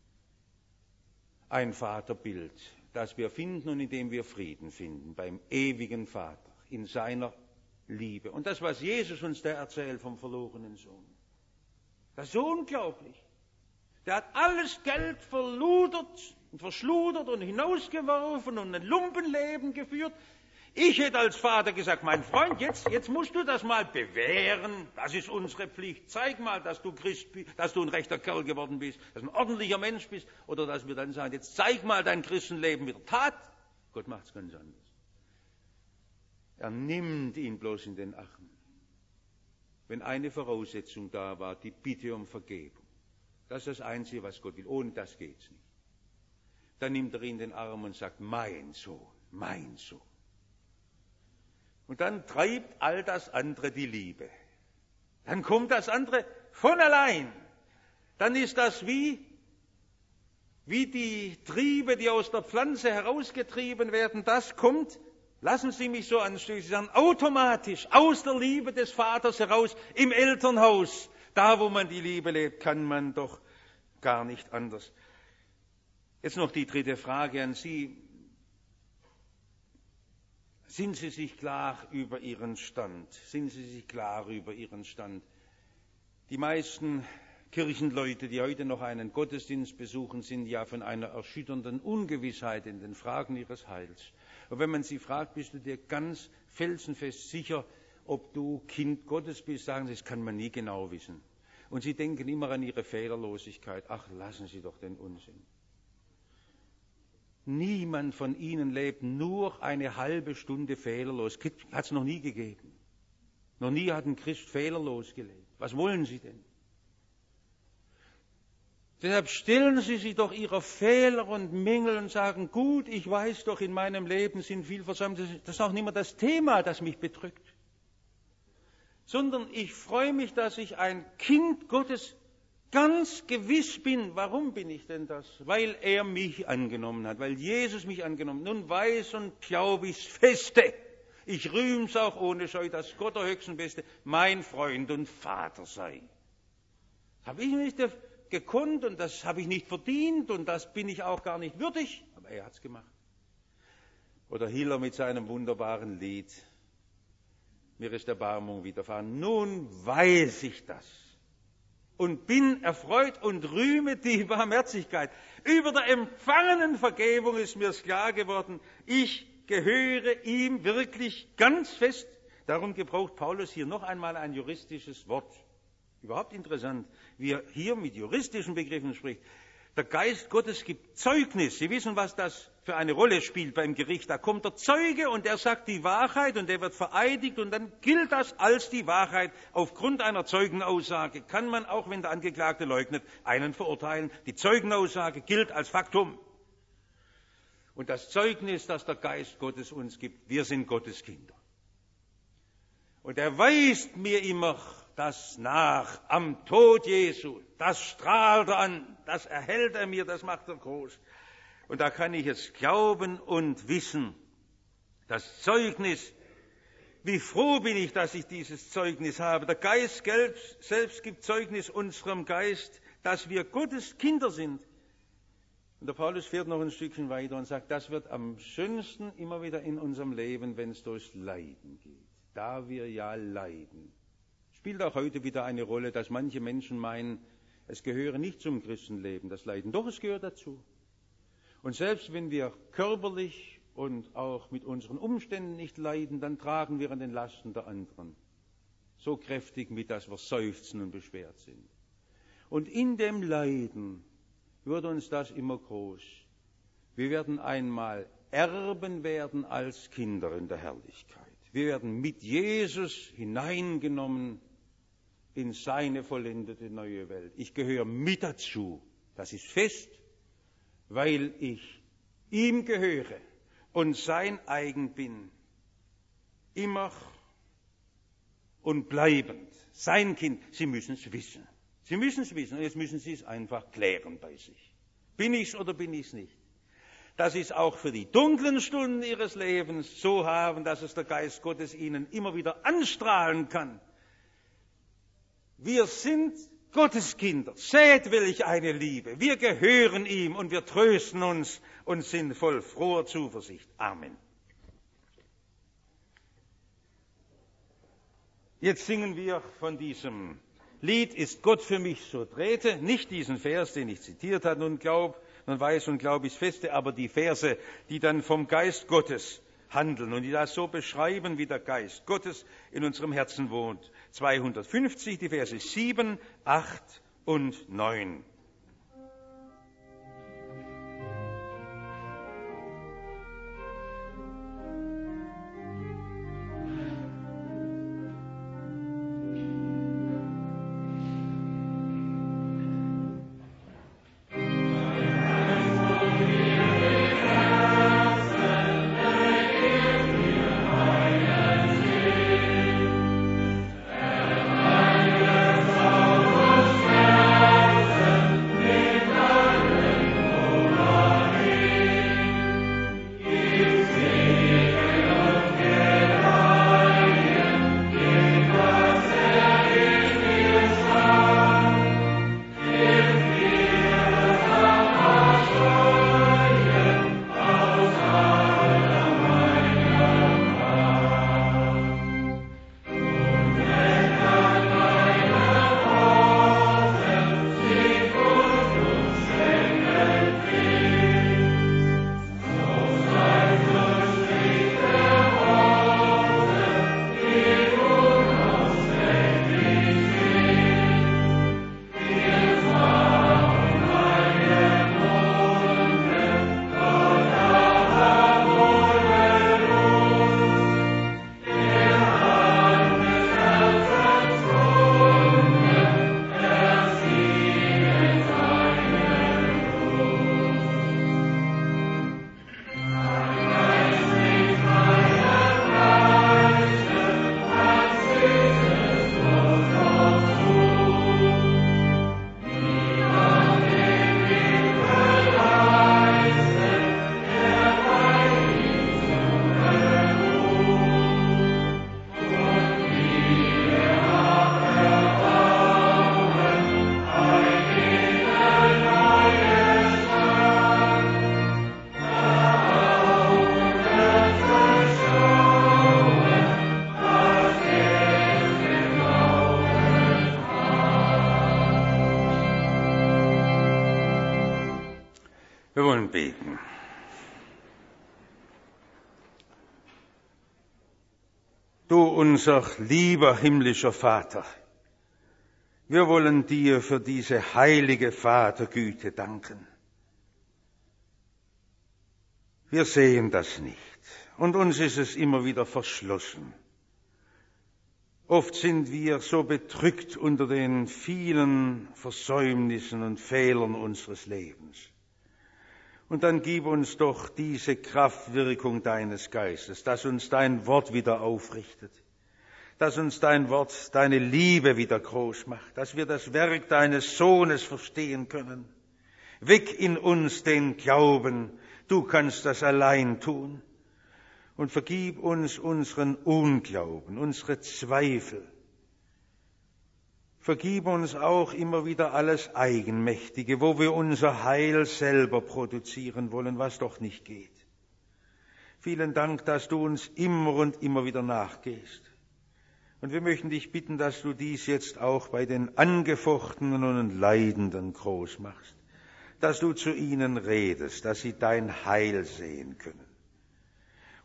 [SPEAKER 1] Vaterbild, das wir finden und in dem wir Frieden finden, beim ewigen Vater, in seiner Liebe. Und das, was Jesus uns da erzählt vom verlorenen Sohn, das ist so unglaublich. Der hat alles Geld verludert und verschludert und hinausgeworfen und ein Lumpenleben geführt. Ich hätte als Vater gesagt, mein Freund, jetzt musst du das mal bewähren. Das ist unsere Pflicht. Zeig mal, dass du Christ bist, dass du ein rechter Kerl geworden bist, dass du ein ordentlicher Mensch bist. Oder dass wir dann sagen, jetzt zeig mal dein Christenleben mit der Tat. Gott macht es ganz anders. Er nimmt ihn bloß in den Arm. Wenn eine Voraussetzung da war, die Bitte um Vergebung. Das ist das Einzige, was Gott will. Ohne das geht's nicht. Dann nimmt er ihn in den Arm und sagt, mein Sohn, mein Sohn. Und dann treibt all das andere die Liebe. Dann kommt das andere von allein. Dann ist das wie die Triebe, die aus der Pflanze herausgetrieben werden. Das kommt, lassen Sie mich so anschließen, sagen, automatisch aus der Liebe des Vaters heraus im Elternhaus. Da, wo man die Liebe lebt, kann man doch gar nicht anders. Jetzt noch die dritte Frage an Sie. Sind Sie sich klar über Ihren Stand? Sind Sie sich klar über Ihren Stand? Die meisten Kirchenleute, die heute noch einen Gottesdienst besuchen, sind ja von einer erschütternden Ungewissheit in den Fragen ihres Heils. Und wenn man sie fragt, bist du dir ganz felsenfest sicher, ob du Kind Gottes bist, sagen sie, das kann man nie genau wissen. Und sie denken immer an ihre Fehlerlosigkeit. Ach, lassen Sie doch den Unsinn. Niemand von ihnen lebt nur eine halbe Stunde fehlerlos. Hat es noch nie gegeben. Noch nie hat ein Christ fehlerlos gelebt. Was wollen Sie denn? Deshalb stellen Sie sich doch Ihrer Fehler und Mängel und sagen, gut, ich weiß doch, in meinem Leben sind viel versammelt. Das ist auch nicht mehr das Thema, das mich bedrückt. Sondern ich freue mich, dass ich ein Kind Gottes ganz gewiss bin. Warum bin ich denn das? Weil er mich angenommen hat, weil Jesus mich angenommen hat. Nun weiß und glaube ich's feste. Ich rühm's auch ohne Scheu, dass Gott der Höchstenbeste mein Freund und Vater sei. Das habe ich nicht gekonnt und das habe ich nicht verdient und das bin ich auch gar nicht würdig. Aber er hat's gemacht. Oder Hiller mit seinem wunderbaren Lied. Mir ist Erbarmung widerfahren. Nun weiß ich das und bin erfreut und rühme die Barmherzigkeit. Über der empfangenen Vergebung ist mir's klar geworden, ich gehöre ihm wirklich ganz fest. Darum gebraucht Paulus hier noch einmal ein juristisches Wort. Überhaupt interessant, wie er hier mit juristischen Begriffen spricht. Der Geist Gottes gibt Zeugnis. Sie wissen, was das für eine Rolle spielt beim Gericht. Da kommt der Zeuge und er sagt die Wahrheit und er wird vereidigt und dann gilt das als die Wahrheit. Aufgrund einer Zeugenaussage kann man, auch wenn der Angeklagte leugnet, einen verurteilen. Die Zeugenaussage gilt als Faktum. Und das Zeugnis, das der Geist Gottes uns gibt, wir sind Gottes Kinder. Und er weist mir immer das nach am Tod Jesu. Das strahlt er an, das erhält er mir, das macht er groß. Und da kann ich es glauben und wissen. Das Zeugnis, wie froh bin ich, dass ich dieses Zeugnis habe. Der Geist selbst gibt Zeugnis unserem Geist, dass wir Gottes Kinder sind. Und der Paulus fährt noch ein Stückchen weiter und sagt, das wird am schönsten immer wieder in unserem Leben, wenn es durchs Leiden geht. Da wir ja leiden. Spielt auch heute wieder eine Rolle, dass manche Menschen meinen, es gehöre nicht zum Christenleben, das Leiden. Doch, es gehört dazu. Und selbst wenn wir körperlich und auch mit unseren Umständen nicht leiden, dann tragen wir an den Lasten der anderen so kräftig mit, dass wir seufzen und beschwert sind. Und in dem Leiden wird uns das immer groß. Wir werden einmal Erben werden als Kinder in der Herrlichkeit. Wir werden mit Jesus hineingenommen in seine vollendete neue Welt. Ich gehöre mit dazu. Das ist fest, weil ich ihm gehöre und sein eigen bin. Immer und bleibend. Sein Kind. Sie müssen es wissen. Sie müssen es wissen und jetzt müssen Sie es einfach klären bei sich. Bin ich es oder bin ich es nicht? Dass Sie es auch für die dunklen Stunden Ihres Lebens so haben, dass es der Geist Gottes Ihnen immer wieder anstrahlen kann. Wir sind Gottes Kinder. Seht, welch eine Liebe. Wir gehören ihm und wir trösten uns und sind voll froher Zuversicht. Amen. Jetzt singen wir von diesem Lied, ist Gott für mich so trete, nicht diesen Vers, den ich zitiert habe und weiß und glaube ich feste, aber die Verse, die dann vom Geist Gottes handeln und die das so beschreiben, wie der Geist Gottes in unserem Herzen wohnt. 250, die Verse 7, 8 und 9. Wir wollen beten. Du, unser lieber himmlischer Vater, wir wollen dir für diese heilige Vatergüte danken. Wir sehen das nicht und uns ist es immer wieder verschlossen. Oft sind wir so bedrückt unter den vielen Versäumnissen und Fehlern unseres Lebens. Und dann gib uns doch diese Kraftwirkung deines Geistes, dass uns dein Wort wieder aufrichtet, dass uns dein Wort, deine Liebe wieder groß macht, dass wir das Werk deines Sohnes verstehen können. Weck in uns den Glauben, du kannst das allein tun. Und vergib uns unseren Unglauben, unsere Zweifel. Vergib uns auch immer wieder alles Eigenmächtige, wo wir unser Heil selber produzieren wollen, was doch nicht geht. Vielen Dank, dass du uns immer und immer wieder nachgehst. Und wir möchten dich bitten, dass du dies jetzt auch bei den Angefochtenen und Leidenden groß machst, dass du zu ihnen redest, dass sie dein Heil sehen können.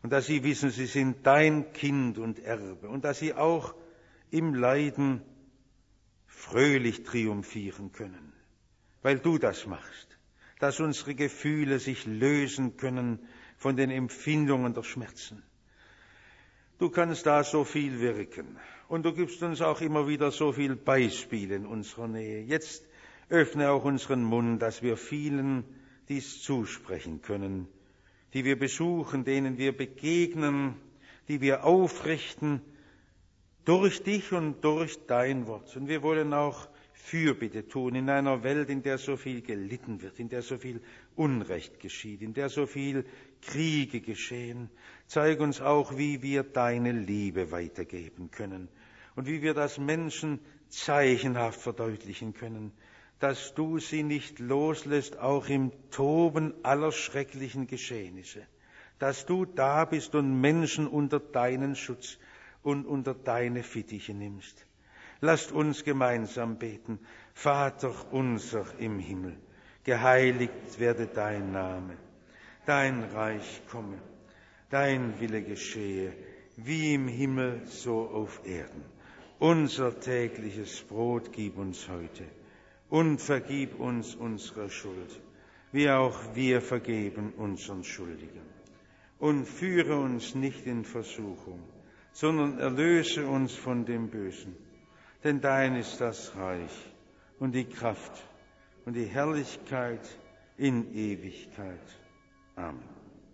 [SPEAKER 1] und dass sie wissen, sie sind dein Kind und Erbe und dass sie auch im Leiden fröhlich triumphieren können, weil du das machst, dass unsere Gefühle sich lösen können von den Empfindungen der Schmerzen. Du kannst da so viel wirken und du gibst uns auch immer wieder so viel Beispiele in unserer Nähe. Jetzt öffne auch unseren Mund, dass wir vielen dies zusprechen können, die wir besuchen, denen wir begegnen, die wir aufrichten durch dich und durch dein Wort. Und wir wollen auch Fürbitte tun in einer Welt, in der so viel gelitten wird, in der so viel Unrecht geschieht, in der so viel Kriege geschehen. Zeig uns auch, wie wir deine Liebe weitergeben können und wie wir das Menschen zeichenhaft verdeutlichen können, dass du sie nicht loslässt, auch im Toben aller schrecklichen Geschehnisse, dass du da bist und Menschen unter deinen Schutz und unter deine Fittiche nimmst. Lasst uns gemeinsam beten. Vater unser im Himmel, geheiligt werde dein Name, dein Reich komme, dein Wille geschehe, wie im Himmel so auf Erden. Unser tägliches Brot gib uns heute und vergib uns unsere Schuld, wie auch wir vergeben unseren Schuldigen. Und führe uns nicht in Versuchung, sondern erlöse uns von dem Bösen. Denn dein ist das Reich und die Kraft und die Herrlichkeit in Ewigkeit. Amen.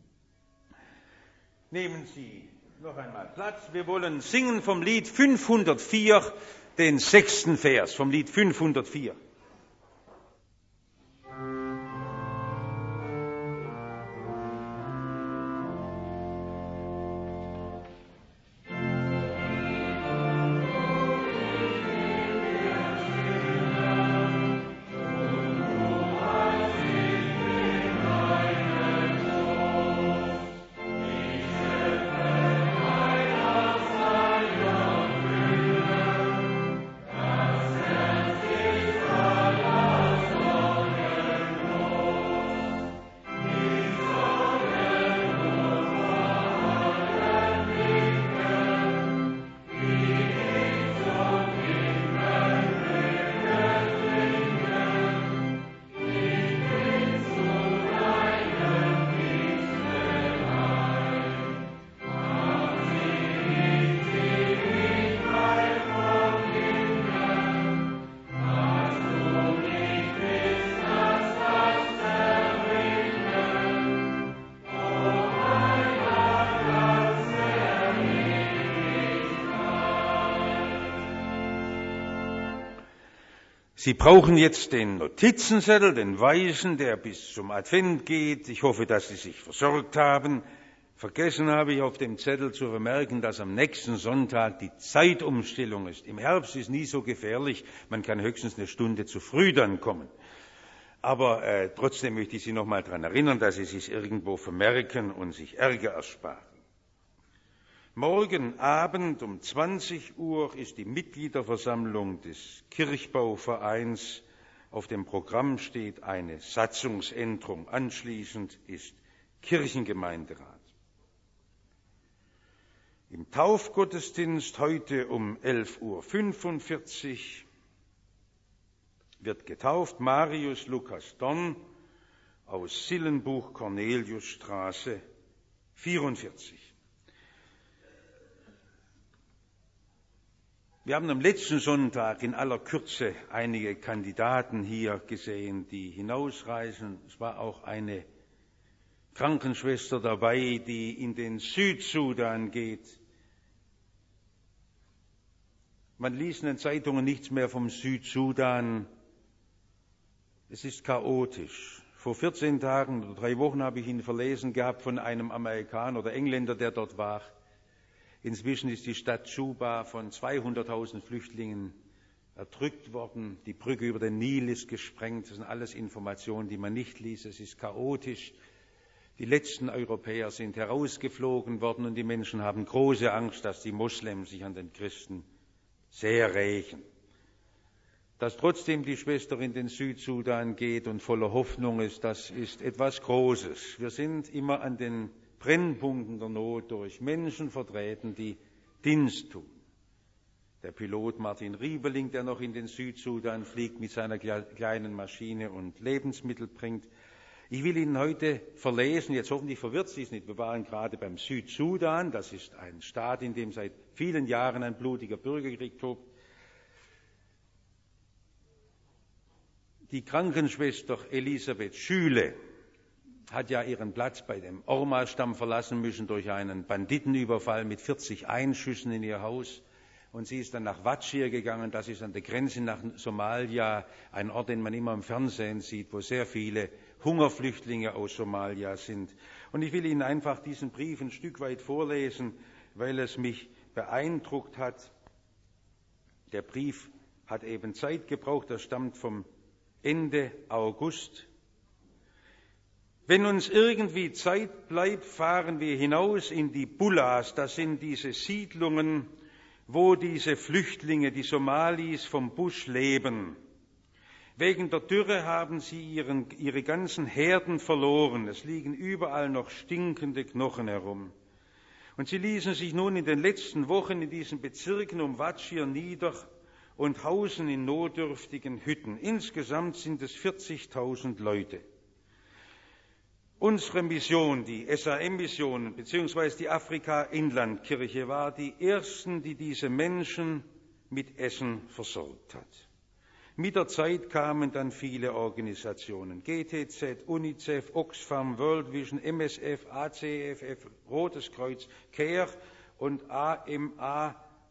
[SPEAKER 1] Nehmen Sie noch einmal Platz. Wir wollen singen vom Lied 504, den 6. Vers, vom Lied 504. Sie brauchen jetzt den Notizenzettel, den weißen, der bis zum Advent geht. Ich hoffe, dass Sie sich versorgt haben. Vergessen habe ich auf dem Zettel zu vermerken, dass am nächsten Sonntag die Zeitumstellung ist. Im Herbst ist nie so gefährlich, man kann höchstens eine Stunde zu früh dann kommen. Aber trotzdem möchte ich Sie noch mal daran erinnern, dass Sie sich irgendwo vermerken und sich Ärger ersparen. Morgen Abend um 20 Uhr ist die Mitgliederversammlung des Kirchbauvereins. Auf dem Programm steht eine Satzungsänderung. Anschließend ist Kirchengemeinderat. Im Taufgottesdienst heute um 11:45 Uhr wird getauft Marius Lukas Donn aus Sillenbuch Corneliusstraße 44. Wir haben am letzten Sonntag in aller Kürze einige Kandidaten hier gesehen, die hinausreisen. Es war auch eine Krankenschwester dabei, die in den Südsudan geht. Man liest in den Zeitungen nichts mehr vom Südsudan. Es ist chaotisch. Vor 14 Tagen oder 3 Wochen habe ich ihn verlesen gehabt von einem Amerikaner oder Engländer, der dort war. Inzwischen ist die Stadt Juba von 200.000 Flüchtlingen erdrückt worden. Die Brücke über den Nil ist gesprengt. Das sind alles Informationen, die man nicht liest. Es ist chaotisch. Die letzten Europäer sind herausgeflogen worden und die Menschen haben große Angst, dass die Moslems sich an den Christen sehr rächen. Dass trotzdem die Schwester in den Südsudan geht und voller Hoffnung ist, das ist etwas Großes. Wir sind immer an den Brennpunkten der Not durch, Menschen vertreten, die Dienst tun. Der Pilot Martin Riebeling, der noch in den Südsudan fliegt mit seiner kleinen Maschine und Lebensmittel bringt. Ich will Ihnen heute verlesen, jetzt hoffentlich verwirrt Sie es nicht, wir waren gerade beim Südsudan, das ist ein Staat, in dem seit vielen Jahren ein blutiger Bürgerkrieg tobt. Die Krankenschwester Elisabeth Schüle hat ja ihren Platz bei dem Orma-Stamm verlassen müssen durch einen Banditenüberfall mit 40 Einschüssen in ihr Haus. Und sie ist dann nach Wadschir gegangen, das ist an der Grenze nach Somalia, ein Ort, den man immer im Fernsehen sieht, wo sehr viele Hungerflüchtlinge aus Somalia sind. Und ich will Ihnen einfach diesen Brief ein Stück weit vorlesen, weil es mich beeindruckt hat. Der Brief hat eben Zeit gebraucht, er stammt vom Ende August. Wenn uns irgendwie Zeit bleibt, fahren wir hinaus in die Bulas, das sind diese Siedlungen, wo diese Flüchtlinge, die Somalis, vom Busch leben. Wegen der Dürre haben sie ihre ganzen Herden verloren. Es liegen überall noch stinkende Knochen herum. Und sie ließen sich nun in den letzten Wochen in diesen Bezirken um Wadschir nieder und hausen in notdürftigen Hütten. Insgesamt sind es 40.000 Leute. Unsere Mission, die SAM-Mission bzw. die Afrika-Inlandkirche, war die ersten, die diese Menschen mit Essen versorgt hat. Mit der Zeit kamen dann viele Organisationen, GTZ, UNICEF, Oxfam, World Vision, MSF, ACFF, Rotes Kreuz, CARE und AMA,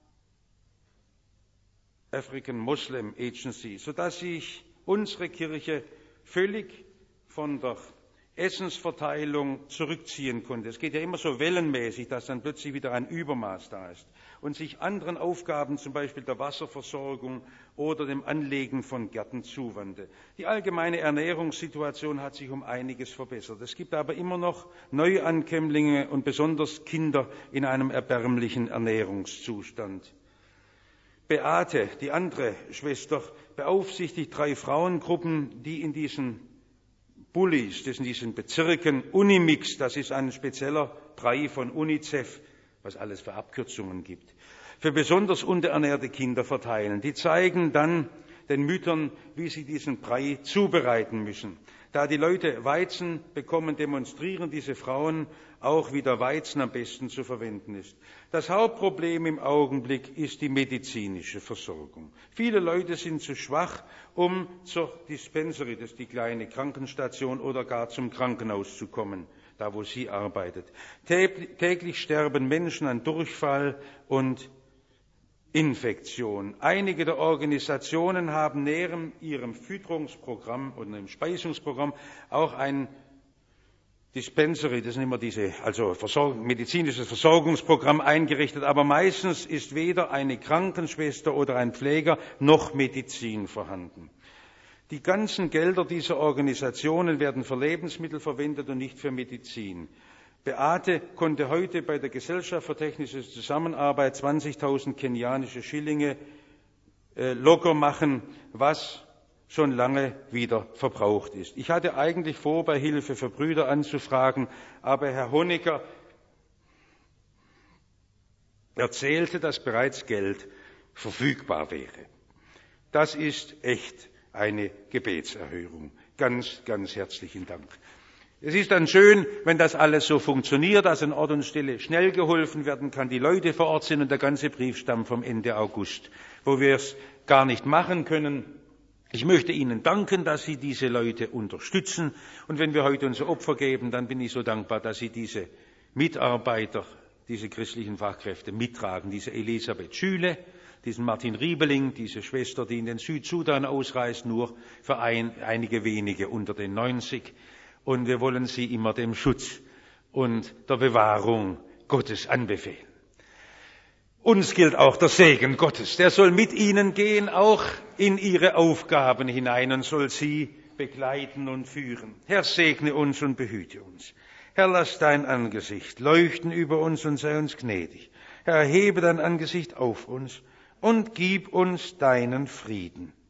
[SPEAKER 1] African Muslim Agency, sodass sich unsere Kirche völlig von der Essensverteilung zurückziehen konnte. Es geht ja immer so wellenmäßig, dass dann plötzlich wieder ein Übermaß da ist und sich anderen Aufgaben, zum Beispiel der Wasserversorgung oder dem Anlegen von Gärten zuwandte. Die allgemeine Ernährungssituation hat sich um einiges verbessert. Es gibt aber immer noch Neuankömmlinge und besonders Kinder in einem erbärmlichen Ernährungszustand. Beate, die andere Schwester, beaufsichtigt 3 Frauengruppen, die in diesen Bullis, das in diesen Bezirken, Unimix, das ist ein spezieller Brei von UNICEF, was alles für Abkürzungen gibt, für besonders unterernährte Kinder verteilen. Die zeigen dann den Müttern, wie sie diesen Brei zubereiten müssen. Da die Leute Weizen bekommen, demonstrieren diese Frauen auch, wie der Weizen am besten zu verwenden ist. Das Hauptproblem im Augenblick ist die medizinische Versorgung. Viele Leute sind zu schwach, um zur Dispensary, das ist die kleine Krankenstation, oder gar zum Krankenhaus zu kommen, da wo sie arbeitet. Täglich sterben Menschen an Durchfall und Infektion. Einige der Organisationen haben neben ihrem Fütterungsprogramm und einem Speisungsprogramm auch ein Dispensary, das sind immer medizinisches Versorgungsprogramm eingerichtet, aber meistens ist weder eine Krankenschwester oder ein Pfleger noch Medizin vorhanden. Die ganzen Gelder dieser Organisationen werden für Lebensmittel verwendet und nicht für Medizin. Beate konnte heute bei der Gesellschaft für technische Zusammenarbeit 20.000 kenianische Schillinge locker machen, was schon lange wieder verbraucht ist. Ich hatte eigentlich vor, bei Hilfe für Brüder anzufragen, aber Herr Honecker erzählte, dass bereits Geld verfügbar wäre. Das ist echt eine Gebetserhörung. Ganz, ganz herzlichen Dank. Es ist dann schön, wenn das alles so funktioniert, dass an Ort und Stelle schnell geholfen werden kann, die Leute vor Ort sind und der ganze Brief stammt vom Ende August, wo wir es gar nicht machen können. Ich möchte Ihnen danken, dass Sie diese Leute unterstützen. Und wenn wir heute unser Opfer geben, dann bin ich so dankbar, dass Sie diese Mitarbeiter, diese christlichen Fachkräfte mittragen, diese Elisabeth Schüle, diesen Martin Riebeling, diese Schwester, die in den Südsudan ausreist, nur für einige wenige unter den 90. Und wir wollen sie immer dem Schutz und der Bewahrung Gottes anbefehlen. Uns gilt auch der Segen Gottes. Der soll mit Ihnen gehen, auch in Ihre Aufgaben hinein und soll Sie begleiten und führen. Herr, segne uns und behüte uns. Herr, lass dein Angesicht leuchten über uns und sei uns gnädig. Herr, erhebe dein Angesicht auf uns und gib uns deinen Frieden.